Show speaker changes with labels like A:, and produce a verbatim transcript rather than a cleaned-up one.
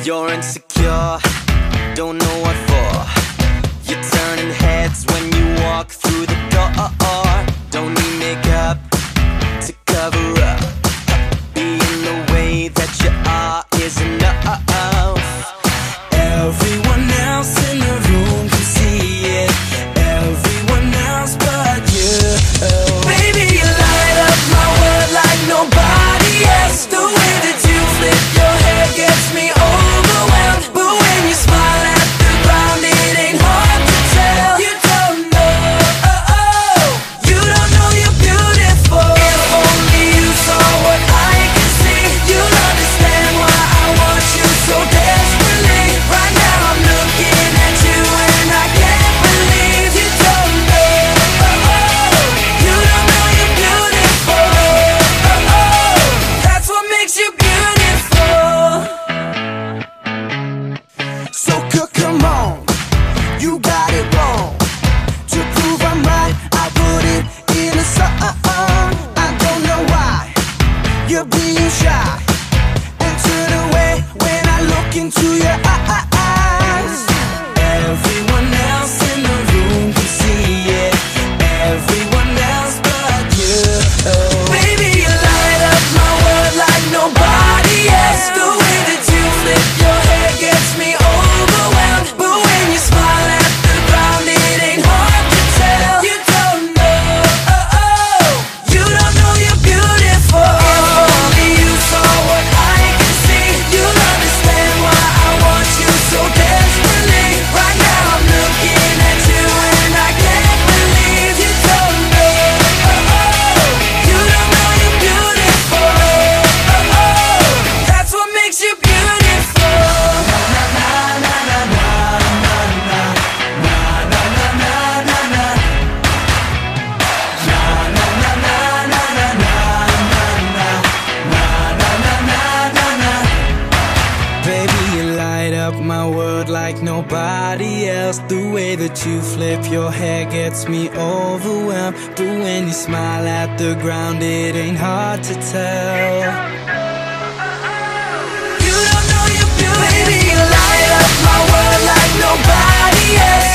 A: You're insecure, don't know what for. You're turning heads when you walk through the door. Don't need makeup to cover up. Being the way that you are is enough. Everyone else in the room can see it, everyone else but you. Baby, you light up my world like nobody else. The way that you flip your hair gets me overwhelmed. But when you smile at the ground, it ain't hard to tell. You don't know, oh, oh, you don't know you're beautiful. If only you saw what I can see, you'll understand why I want you so desperately. Right now I'm looking at you and I can't believe you don't know, oh, oh, you don't know you're beautiful, oh, oh, that's what makes you beautiful. So come on, you got it wrong. To prove I'm right, I put it in a song. I don't know why you're being shy and turn away when I look into your eyes. Everyone else in the room can see it, everyone else but you. Baby, you light up my world like nobody else. The way that you flip your hair gets me overwhelmed. But when you smile at the ground, it ain't hard to tell. You don't know, oh, oh, you don't know you're beautiful. If only you saw what I can see, you'll understand why I want you so desperately. Right now I'm looking at you and I can't believe you don't know, oh, oh, you don't know you're beautiful, oh, oh, that's what makes you beautiful. Baby, you light up my world like nobody else. The way that you flip your hair gets me overwhelmed. But when you smile at the ground, it ain't hard to tell. You don't know you're beautiful. Baby, you light up my world like nobody else.